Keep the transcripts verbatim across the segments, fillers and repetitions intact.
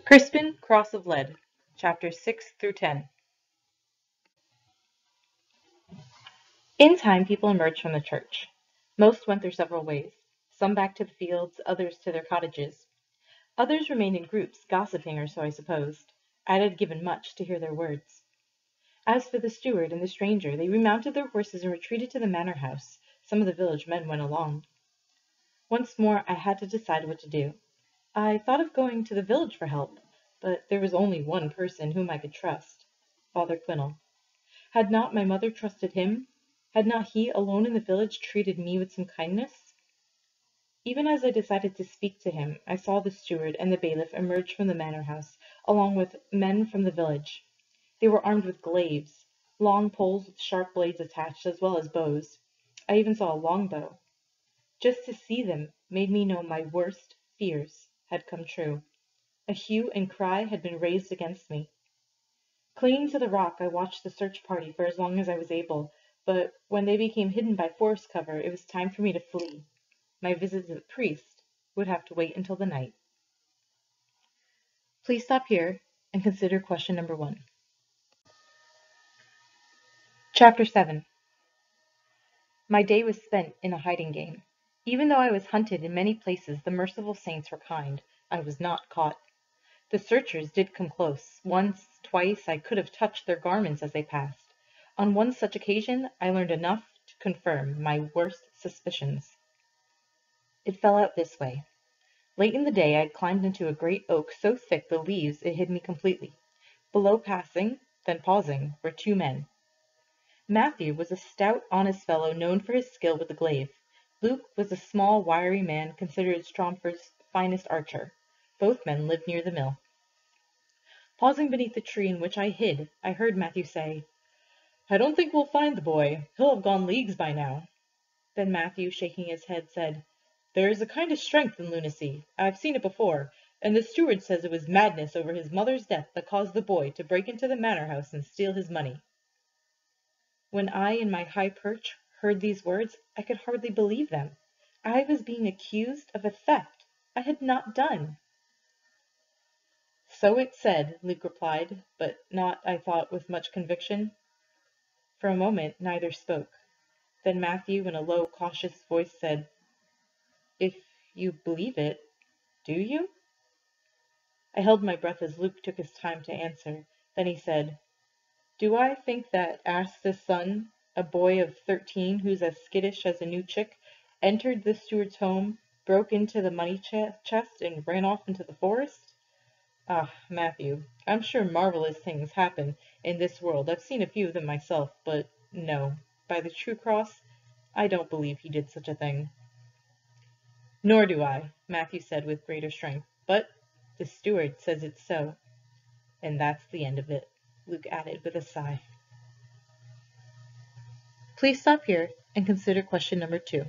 Crispin, Cross of Lead, Chapters six through ten. In time people emerged from the church. Most went their several ways, some back to the fields, others to their cottages. Others remained in groups, gossiping, or so I supposed. I had given much to hear their words. As for the steward and the stranger, they remounted their horses and retreated to the manor house. Some of the village men went along. Once more I had to decide what to do. I thought of going to the village for help, but there was only one person whom I could trust, Father Quinnell. Had not my mother trusted him? Had not he alone in the village treated me with some kindness? Even as I decided to speak to him, I saw the steward and the bailiff emerge from the manor house, along with men from the village. They were armed with glaives, long poles with sharp blades attached, as well as bows. I even saw a longbow. Just to see them made me know my worst fears had come true. A hue and cry had been raised against me. Clinging to the rock, I watched the search party for as long as I was able, but when they became hidden by forest cover, it was time for me to flee. My visit to the priest would have to wait until the night. Please stop here and consider question number one. Chapter seven. My day was spent in a hiding game. Even though I was hunted in many places, the merciful saints were kind. I was not caught. The searchers did come close. Once, twice, I could have touched their garments as they passed. On one such occasion, I learned enough to confirm my worst suspicions. It fell out this way. Late in the day, I had climbed into a great oak so thick the leaves it hid me completely. Below, passing, then pausing, were two men. Matthew was a stout, honest fellow known for his skill with the glaive. Luke was a small, wiry man considered Stromford's finest archer. Both men lived near the mill. Pausing beneath the tree in which I hid, I heard Matthew say, "I don't think we'll find the boy. He'll have gone leagues by now." Then Matthew, shaking his head, said, "There is a kind of strength in lunacy. I've seen it before, and the steward says it was madness over his mother's death that caused the boy to break into the manor house and steal his money." When I, in my high perch, heard these words, I could hardly believe them. I was being accused of a theft I had not done. "So it's said," Luke replied, but not, I thought, with much conviction. For a moment neither spoke. Then Matthew, in a low, cautious voice, said, "If you believe it, do you?" I held my breath as Luke took his time to answer. Then he said, "Do I think that Asth's son, a boy of thirteen who's as skittish as a new chick, entered the steward's home, broke into the money ch- chest, and ran off into the forest? Ah, Matthew, I'm sure marvelous things happen in this world. I've seen a few of them myself, but no, by the true cross, I don't believe he did such a thing." "Nor do I," Matthew said with greater strength, "but the steward says it's so. And that's the end of it," Luke added with a sigh. Please stop here and consider question number two.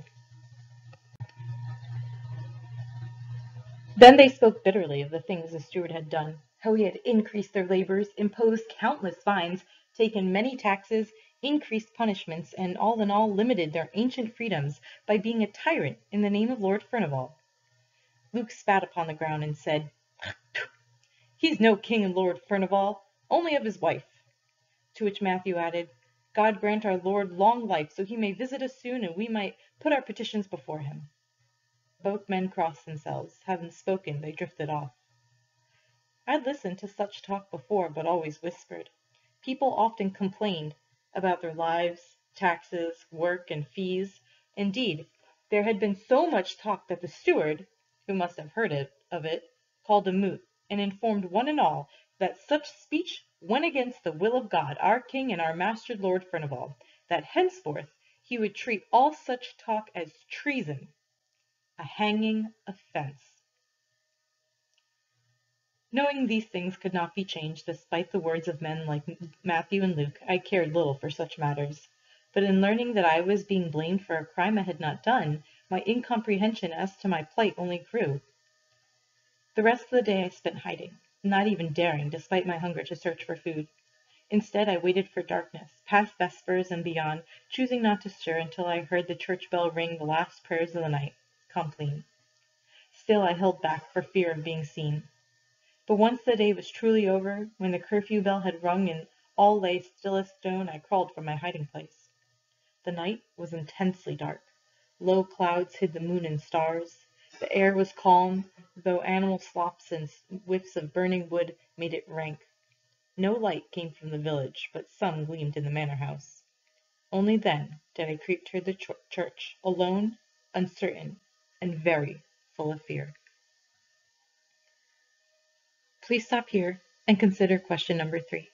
Then they spoke bitterly of the things the steward had done, how he had increased their labors, imposed countless fines, taken many taxes, increased punishments, and all in all limited their ancient freedoms by being a tyrant in the name of Lord Furnival. Luke spat upon the ground and said, "He's no king and Lord Furnival, only of his wife." To which Matthew added, "God grant our Lord long life, so he may visit us soon, and we might put our petitions before him." Both men crossed themselves. Having spoken, they drifted off. I'd listened to such talk before, but always whispered. People often complained about their lives, taxes, work, and fees. Indeed, there had been so much talk that the steward, who must have heard it, of it, called a moot, and informed one and all that such speech went against the will of God, our King, and our master Lord Furnival, that henceforth he would treat all such talk as treason, a hanging offense. Knowing these things could not be changed, despite the words of men like Matthew and Luke, I cared little for such matters. But in learning that I was being blamed for a crime I had not done, my incomprehension as to my plight only grew. The rest of the day I spent hiding, not even daring, despite my hunger, to search for food. Instead, I waited for darkness, past vespers and beyond, choosing not to stir until I heard the church bell ring the last prayers of the night, Compline. Still I held back for fear of being seen. But once the day was truly over, when the curfew bell had rung and all lay still as stone, I crawled from my hiding place. The night was intensely dark. Low clouds hid the moon and stars. The air was calm, though animal slops and whiffs of burning wood made it rank. No light came from the village, but some gleamed in the manor house. Only then did I creep toward the ch- church, alone, uncertain, and very full of fear. Please stop here and consider question number three.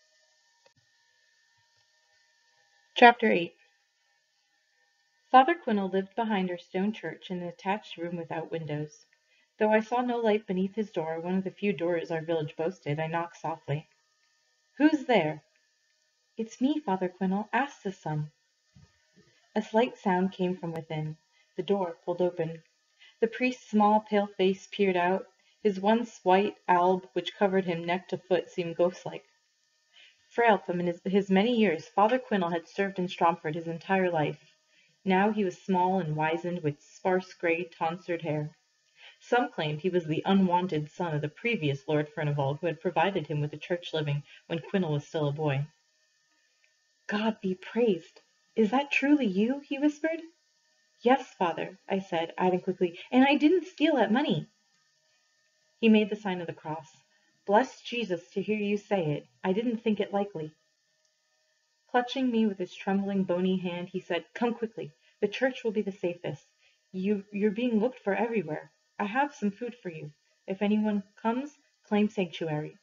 Chapter eight. Father Quinnell lived behind our stone church in an attached room without windows. Though I saw no light beneath his door, one of the few doors our village boasted, I knocked softly. "Who's there?" "It's me, Father Quinnell. Ask the son." A slight sound came from within. The door pulled open. The priest's small, pale face peered out. His once white alb, which covered him neck to foot, seemed ghost-like. Frail from his, his many years, Father Quinnell had served in Stromford his entire life. Now he was small and wizened, with sparse grey tonsured hair. Some claimed he was the unwanted son of the previous Lord Furnival, who had provided him with a church living when Quinnell was still a boy. "God be praised! Is that truly you?" he whispered. "Yes, Father," I said, adding quickly, "and I didn't steal that money." He made the sign of the cross. "Bless Jesus to hear you say it. I didn't think it likely." Clutching me with his trembling, bony hand, he said, "Come quickly. The church will be the safest. You, you're being looked for everywhere. I have some food for you. If anyone comes, claim sanctuary."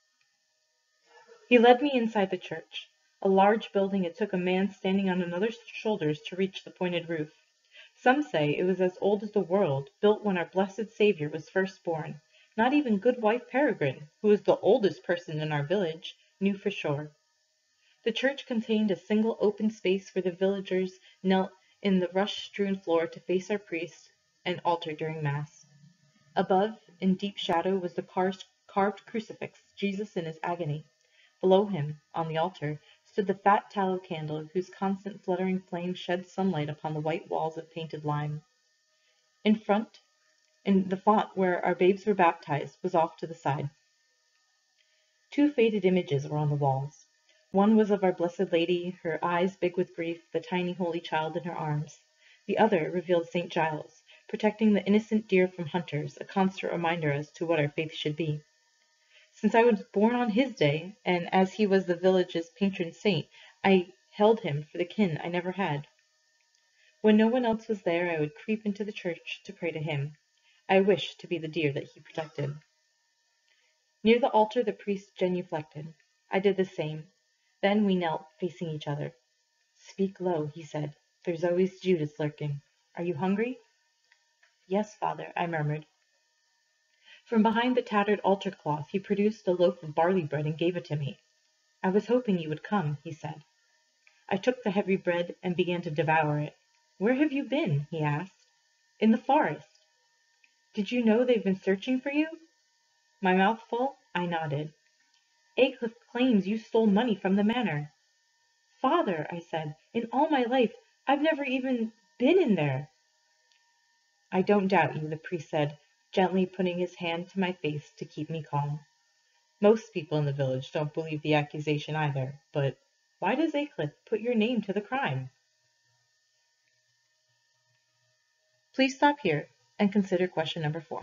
He led me inside the church. A large building, it took a man standing on another's shoulders to reach the pointed roof. Some say it was as old as the world, built when our blessed Saviour was first born. Not even Goodwife Peregrine, who was the oldest person in our village, knew for sure. The church contained a single open space where the villagers knelt in the rush-strewn floor to face our priest and altar during Mass. Above, in deep shadow, was the carved crucifix, Jesus in his agony. Below him, on the altar, stood the fat tallow candle, whose constant fluttering flame shed sunlight upon the white walls of painted lime. In front, in the font where our babes were baptized, was off to the side. Two faded images were on the walls. One was of our Blessed Lady, her eyes big with grief, the tiny Holy Child in her arms. The other revealed Saint Giles, protecting the innocent deer from hunters, a constant reminder as to what our faith should be. Since I was born on his day, and as he was the village's patron saint, I held him for the kin I never had. When no one else was there, I would creep into the church to pray to him. I wished to be the deer that he protected. Near the altar the priest genuflected. I did the same. Then we knelt, facing each other. "Speak low," he said. "There's always Judas lurking. Are you hungry?" "Yes, Father," I murmured. From behind the tattered altar cloth he produced a loaf of barley bread and gave it to me. "I was hoping you would come," he said. I took the heavy bread and began to devour it. "Where have you been?" he asked. "In the forest." "Did you know they've been searching for you?" My mouth full, I nodded. "Aycliffe claims you stole money from the manor." "Father," I said, "in all my life I've never even been in there." "I don't doubt you," the priest said, gently putting his hand to my face to keep me calm. "Most people in the village don't believe the accusation either, but why does Aycliffe put your name to the crime?" Please stop here and consider question number four.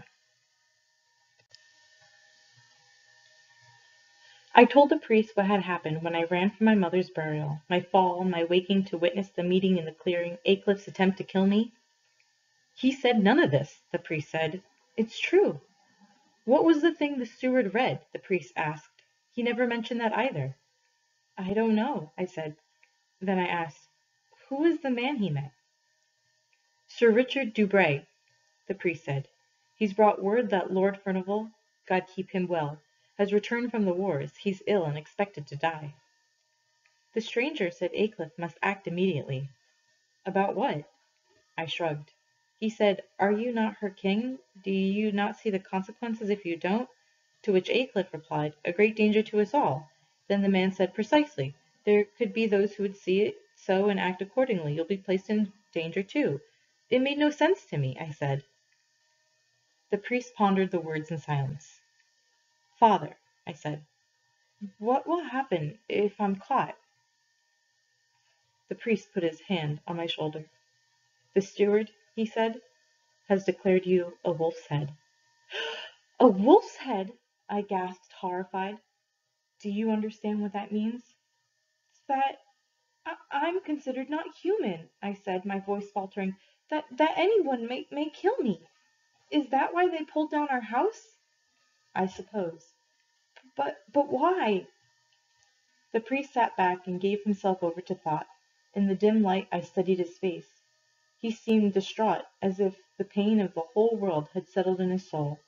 I told the priest what had happened when I ran from my mother's burial, my fall, my waking to witness the meeting in the clearing, Aycliffe's attempt to kill me. "He said none of this," the priest said. "It's true." "What was the thing the steward read?" the priest asked. "He never mentioned that either." "I don't know," I said. Then I asked, "Who is the man he met?" "Sir Richard Dubray," the priest said. "He's brought word that Lord Furnival, God keep him well, has returned from the wars. He's ill and expected to die." The stranger said Aycliffe must act immediately. "About what?" I shrugged. He said, "Are you not her king? Do you not see the consequences if you don't?" To which Aycliffe replied, "A great danger to us all." Then the man said, "Precisely. There could be those who would see it so and act accordingly. You'll be placed in danger too." "It made no sense to me," I said. The priest pondered the words in silence. Father, I said, what will happen if I'm caught? The priest put his hand on my shoulder. The steward, he said, has declared you a wolf's head. A wolf's head? I gasped, horrified. Do you understand what that means? That I- I'm considered not human, I said, my voice faltering. That that anyone may may kill me. Is that why they pulled down our house? I suppose. But but why? The priest sat back and gave himself over to thought. In the dim light I studied his face. He seemed distraught, as if the pain of the whole world had settled in his soul.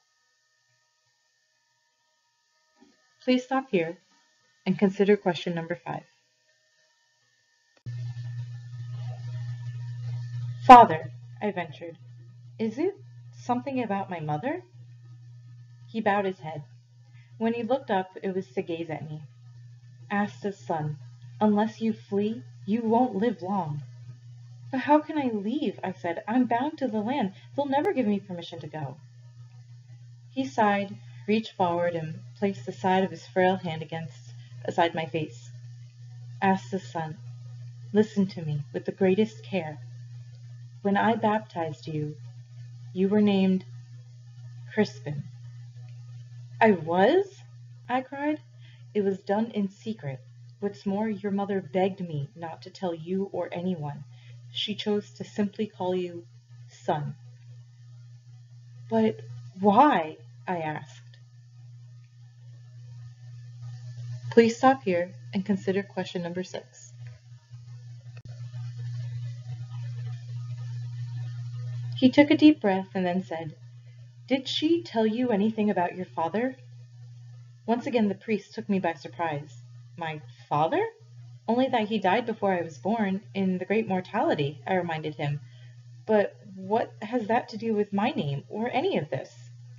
Please stop here and consider question number five. Father, I ventured, is it something about my mother? He bowed his head. When he looked up, it was to gaze at me. Asta's son, unless you flee, you won't live long. But how can I leave? I said. I'm bound to the land. They'll never give me permission to go. He sighed, reached forward, and placed the side of his frail hand against beside my face. Asta's son, listen to me with the greatest care. When I baptized you, you were named Crispin. I was? I cried. It was done in secret. What's more, your mother begged me not to tell you or anyone. She chose to simply call you son. But why? I asked. Please stop here and consider question number six. He took a deep breath and then said, Did she tell you anything about your father? Once again the priest took me by surprise. My father? Only that he died before I was born, in the great mortality, I reminded him. But what has that to do with my name, or any of this?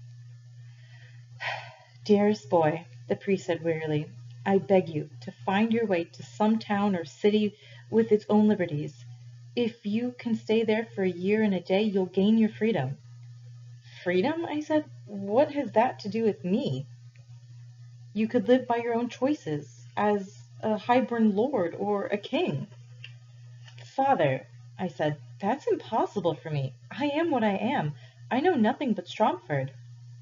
Dearest boy, the priest said wearily, I beg you to find your way to some town or city with its own liberties. If you can stay there for a year and a day, you'll gain your freedom. Freedom? I said. What has that to do with me? You could live by your own choices, as a highborn lord or a king. Father, I said, that's impossible for me. I am what I am. I know nothing but Stromford.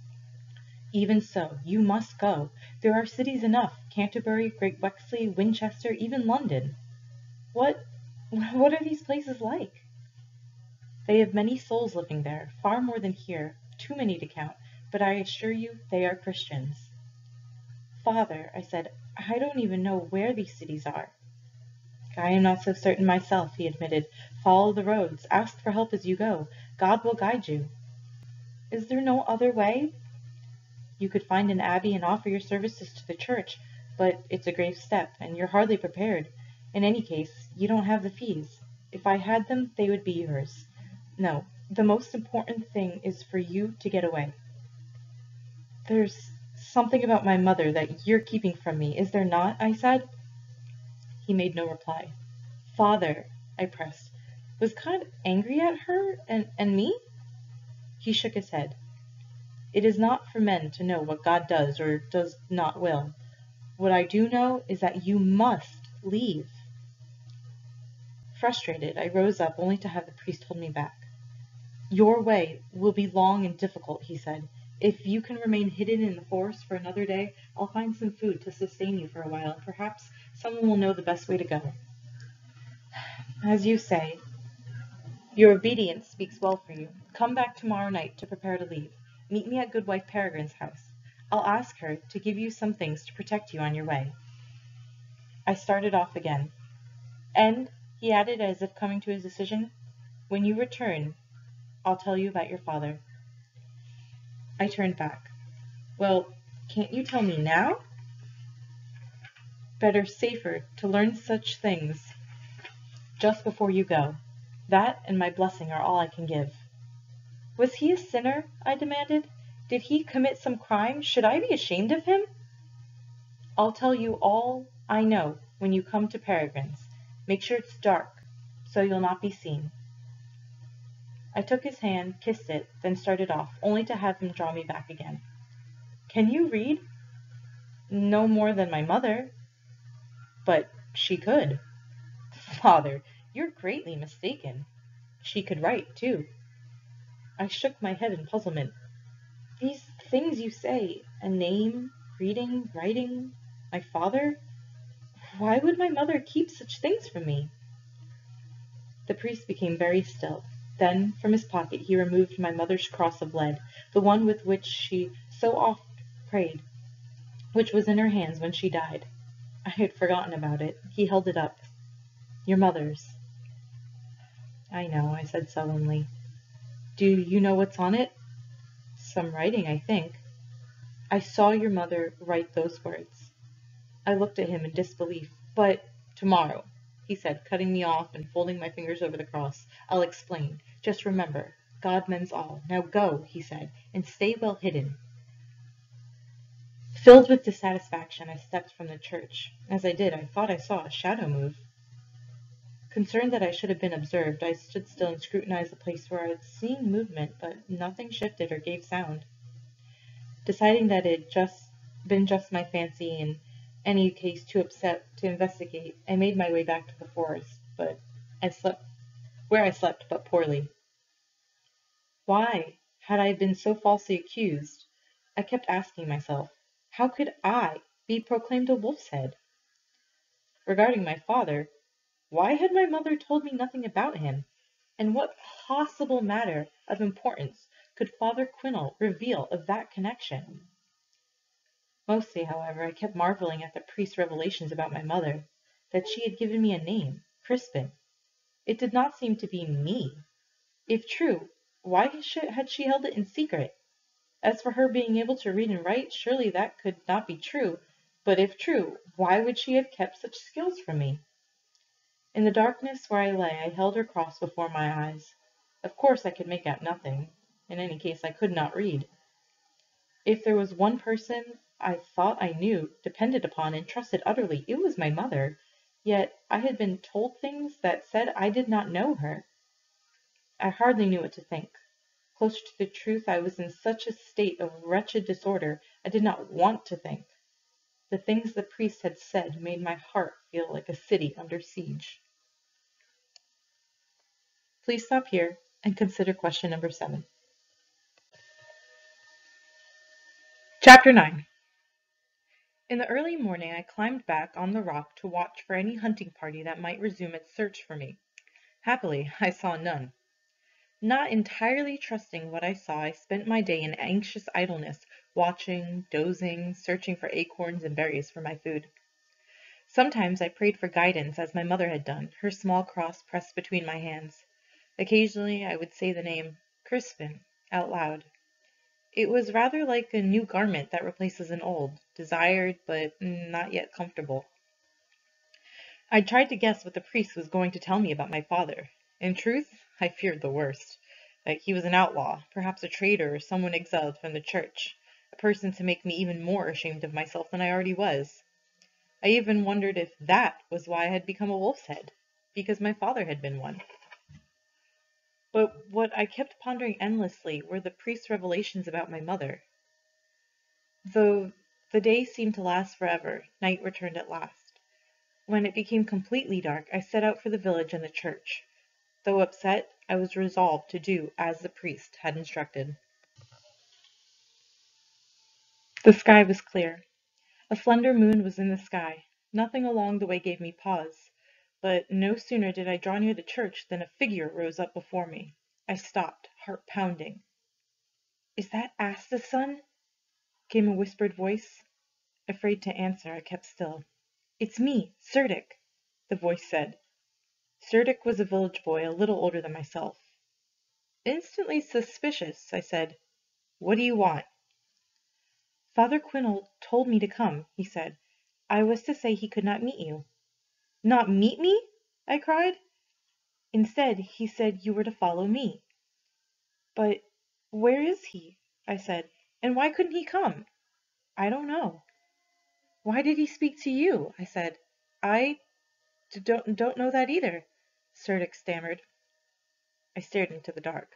Even so, you must go. There are cities enough, Canterbury, Great Wexley, Winchester, even London. What, what are these places like? They have many souls living there, far more than here, too many to count, but I assure you they are Christians. Father, I said, I don't even know where these cities are. I am not so certain myself, he admitted. Follow the roads, ask for help as you go. God will guide you. Is there no other way? You could find an abbey and offer your services to the church, but it's a grave step, and you're hardly prepared. In any case, you don't have the fees. If I had them, they would be yours. No, the most important thing is for you to get away. There's something about my mother that you're keeping from me, is there not? I said. He made no reply. Father, I pressed, was kind of angry at her and, and me? He shook his head. It is not for men to know what God does or does not will. What I do know is that you must leave. Frustrated, I rose up only to have the priest hold me back. Your way will be long and difficult, he said. If you can remain hidden in the forest for another day, I'll find some food to sustain you for a while, and perhaps someone will know the best way to go. As you say, your obedience speaks well for you. Come back tomorrow night to prepare to leave. Meet me at Goodwife Peregrine's house. I'll ask her to give you some things to protect you on your way. I started off again. And, he added as if coming to his decision, when you return, I'll tell you about your father. I turned back. Well, can't you tell me now? Better, safer, to learn such things just before you go. That and my blessing are all I can give. Was he a sinner? I demanded. Did he commit some crime? Should I be ashamed of him? I'll tell you all I know when you come to Peregrine's. Make sure it's dark, so you'll not be seen. I took his hand, kissed it, then started off, only to have him draw me back again. Can you read? No more than my mother. But she could. Father, you're greatly mistaken. She could write, too. I shook my head in puzzlement. These things you say, a name, reading, writing, my father, why would my mother keep such things from me? The priest became very still. Then, from his pocket, he removed my mother's cross of lead, the one with which she so oft prayed, which was in her hands when she died. I had forgotten about it. He held it up. Your mother's. I know, I said sullenly. Do you know what's on it? Some writing, I think. I saw your mother write those words. I looked at him in disbelief. But tomorrow, he said, cutting me off and folding my fingers over the cross. I'll explain. Just remember, God mends all. Now go, he said, and stay well hidden. Filled with dissatisfaction, I stepped from the church. As I did, I thought I saw a shadow move. Concerned that I should have been observed, I stood still and scrutinized the place where I had seen movement, but nothing shifted or gave sound. Deciding that it had just been just my fancy, in any case too upset to investigate, I made my way back to the forest, but I slept where I slept but poorly. Why had I been so falsely accused? I kept asking myself, how could I be proclaimed a wolf's head? Regarding my father, why had my mother told me nothing about him? And what possible matter of importance could Father Quinault reveal of that connection? Mostly, however, I kept marveling at the priest's revelations about my mother, that she had given me a name, Crispin. It did not seem to be me. If true, why had she held it in secret? As for her being able to read and write, surely that could not be true. But if true, why would she have kept such skills from me? In the darkness where I lay, I held her cross before my eyes. Of course I could make out nothing. In any case, I could not read. If there was one person I thought I knew, depended upon, and trusted utterly, it was my mother. Yet I had been told things that said I did not know her. I hardly knew what to think. Closer to the truth, I was in such a state of wretched disorder, I did not want to think. The things the priest had said made my heart feel like a city under siege. Please stop here and consider question number seven. Chapter nine. In the early morning I climbed back on the rock to watch for any hunting party that might resume its search for me. Happily, I saw none. Not entirely trusting what I saw, I spent my day in anxious idleness, watching, dozing, searching for acorns and berries for my food. Sometimes I prayed for guidance, as my mother had done, her small cross pressed between my hands. Occasionally I would say the name Crispin out loud. It was rather like a new garment that replaces an old, desired but not yet comfortable. I tried to guess what the priest was going to tell me about my father. In truth, I feared the worst. That he was an outlaw, perhaps a traitor or someone exiled from the church, a person to make me even more ashamed of myself than I already was. I even wondered if that was why I had become a wolf's head, because my father had been one. But what I kept pondering endlessly were the priest's revelations about my mother. Though the day seemed to last forever, night returned at last. When it became completely dark, I set out for the village and the church. Though upset, I was resolved to do as the priest had instructed. The sky was clear. A slender moon was in the sky. Nothing along the way gave me pause. But no sooner did I draw near the church than a figure rose up before me. I stopped, heart pounding. "Is that Asta's son?" came a whispered voice. Afraid to answer, I kept still. "It's me, Cerdic," the voice said. Cerdic was a village boy, a little older than myself. Instantly suspicious, I said, "What do you want?" "Father Quinault told me to come," he said. "I was to say he could not meet you." "Not meet me?" I cried. "Instead, he said you were to follow me." "But where is he?" I said. "And why couldn't he come?" "I don't know." "Why did he speak to you?" I said. "I d- don't, don't know that either," Cerdic stammered. I stared into the dark.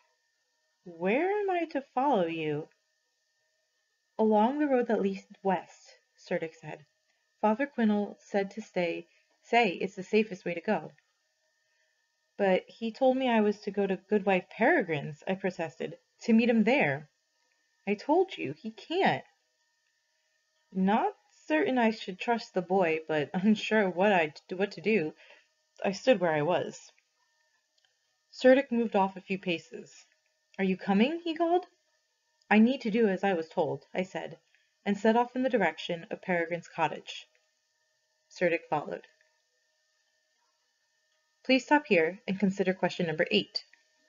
"Where am I to follow you?" "Along the road that leads west," Serdic said. Father Quinel said to stay, say it's the safest way to go. But he told me I was to go to Goodwife Peregrine's, I protested, to meet him there. I told you, he can't. Not certain I should trust the boy, but unsure what I what to do, I stood where I was. Serdic moved off a few paces. Are you coming? He called. I need to do as I was told, I said, and set off in the direction of Peregrine's cottage. Serdic followed. Please stop here and consider question number eight.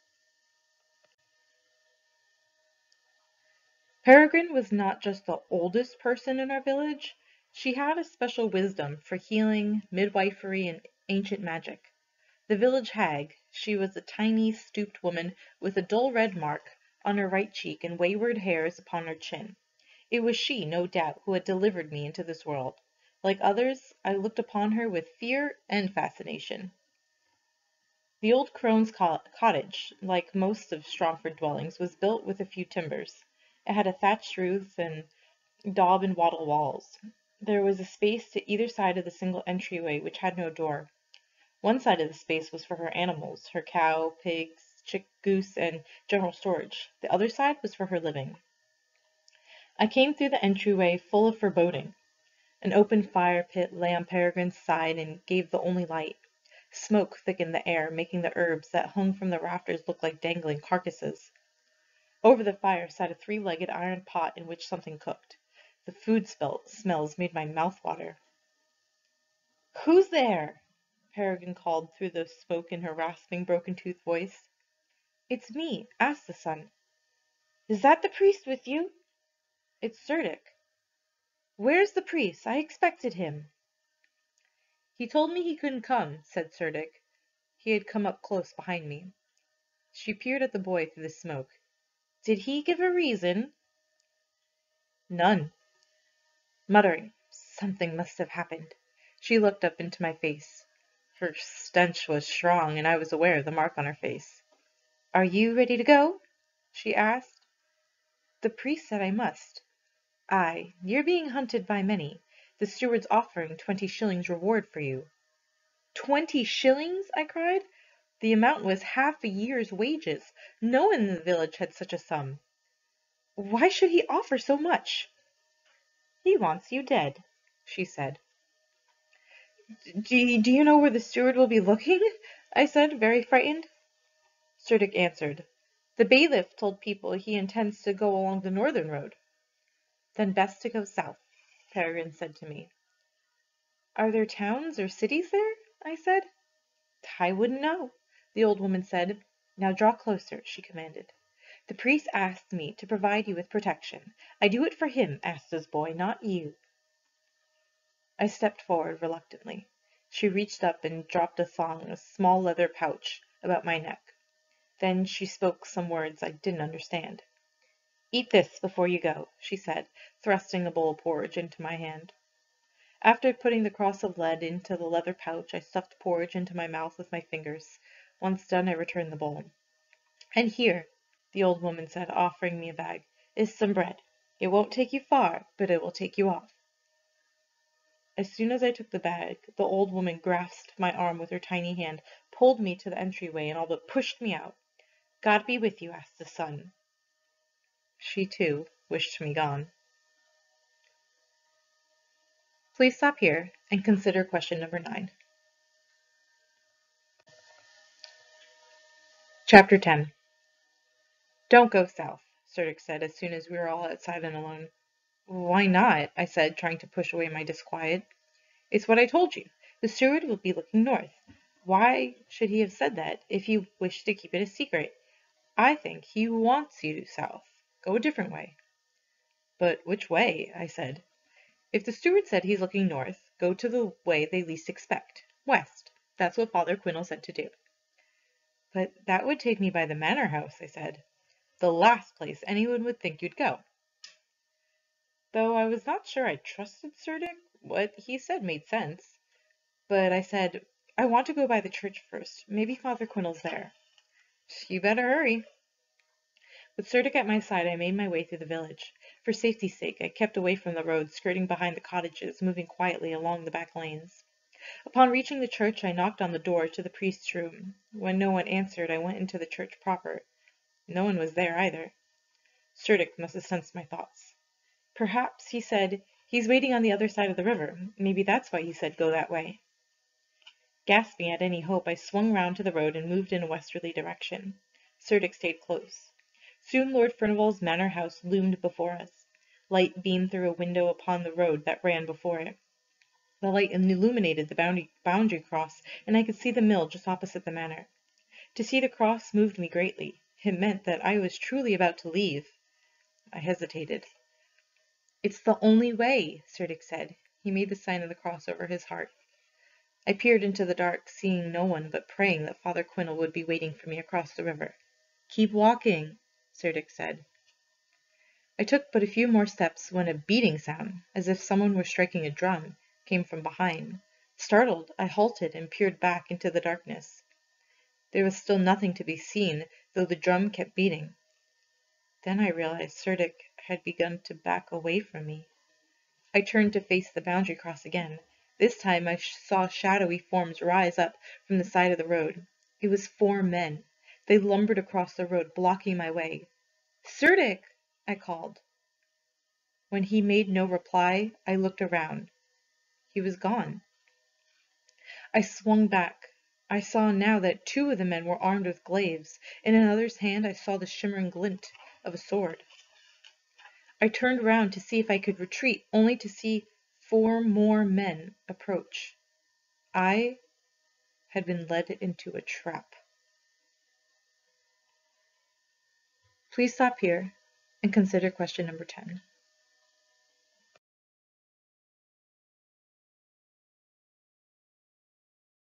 Peregrine was not just the oldest person in our village. She had a special wisdom for healing, midwifery, and ancient magic. The village hag, she was a tiny, stooped woman with a dull red mark on her right cheek and wayward hairs upon her chin. It was she, no doubt, who had delivered me into this world. Like others, I looked upon her with fear and fascination. The old crone's cottage, like most of Strongford dwellings, was built with a few timbers. It had a thatched roof and daub and wattle walls. There was a space to either side of the single entryway which had no door. One side of the space was for her animals, her cow, pigs, chick, goose, and general storage. The other side was for her living. I came through the entryway full of foreboding. An open fire pit lay on Peregrine's side and gave the only light. Smoke thickened the air, making the herbs that hung from the rafters look like dangling carcasses. Over the fire sat a three-legged iron pot in which something cooked. The food smells made my mouth water. "Who's there?" Peregrine called through the smoke in her rasping, broken-toothed voice. "It's me," asked the sun. "Is that the priest with you?" "It's Serdic." "Where's the priest? I expected him." "He told me he couldn't come," said Serdic. He had come up close behind me. She peered at the boy through the smoke. "Did he give a reason?" "None." Muttering, "Something must have happened," she looked up into my face. Her stench was strong, and I was aware of the mark on her face. "Are you ready to go?" she asked. "The priest said I must." "Aye, you're being hunted by many. The steward's offering twenty shillings reward for you." "Twenty shillings?" I cried. The amount was half a year's wages. No one in the village had such a sum. "Why should he offer so much?" "He wants you dead," she said. Do, do you know where the steward will be looking?" I said, very frightened. Serdic answered, "The bailiff told people he intends to go along the northern road." "Then best to go south," Peregrine said to me. "Are there towns or cities there?" I said. "I wouldn't know," the old woman said. "Now draw closer," she commanded. "The priest asked me to provide you with protection. I do it for him, Asta's boy, not you." I stepped forward reluctantly. She reached up and dropped a thong, a small leather pouch, about my neck. Then she spoke some words I didn't understand. "Eat this before you go," she said, thrusting a bowl of porridge into my hand. After putting the cross of lead into the leather pouch, I stuffed porridge into my mouth with my fingers. Once done, I returned the bowl. "And here," the old woman said, offering me a bag, "is some bread. It won't take you far, but it will take you off." As soon as I took the bag, the old woman grasped my arm with her tiny hand, pulled me to the entryway, and all but pushed me out. "God be with you," asked the sun. She, too, wished me gone. Please stop here and consider question number nine. Chapter ten. "Don't go south," Serdic said as soon as we were all outside and alone. "Why not?" I said, trying to push away my disquiet. "It's what I told you. The steward will be looking north. Why should he have said that, if he wished to keep it a secret? I think he wants you south. Go a different way." "But which way?" I said. "If the steward said he's looking north, go to the way they least expect, west. That's what Father Quinel said to do." "But that would take me by the manor house," I said. "The last place anyone would think you'd go." Though I was not sure I trusted Serdic, what he said made sense. But I said, "I want to go by the church first. Maybe Father Quinel's there." "You better hurry." With Serdic at my side, I made my way through the village. For safety's sake, I kept away from the road, skirting behind the cottages, moving quietly along the back lanes. Upon reaching the church, I knocked on the door to the priest's room. When no one answered, I went into the church proper. No one was there either. Cerdic must have sensed my thoughts. Perhaps, he said, he's waiting on the other side of the river. Maybe that's why he said go that way. Gasping at any hope, I swung round to the road and moved in a westerly direction. Cerdic stayed close. Soon Lord Furnival's manor house loomed before us. Light beamed through a window upon the road that ran before it. The light illuminated the boundary, boundary cross, and I could see the mill just opposite the manor. To see the cross moved me greatly. It meant that I was truly about to leave. I hesitated. "It's the only way," Cerdic said. He made the sign of the cross over his heart. I peered into the dark, seeing no one, but praying that Father Quinnell would be waiting for me across the river. "Keep walking," Cerdic said. I took but a few more steps when a beating sound, as if someone were striking a drum, came from behind. Startled, I halted and peered back into the darkness. There was still nothing to be seen, though the drum kept beating. Then I realized Cerdic had begun to back away from me. I turned to face the boundary cross again. This time I saw shadowy forms rise up from the side of the road. It was four men. They lumbered across the road, blocking my way. "Cerdic!" I called. When he made no reply, I looked around. He was gone. I swung back. I saw now that two of the men were armed with glaives. In another's hand I saw the shimmering glint of a sword. I turned round to see if I could retreat, only to see four more men approach. I had been led into a trap. Please stop here and consider question number ten.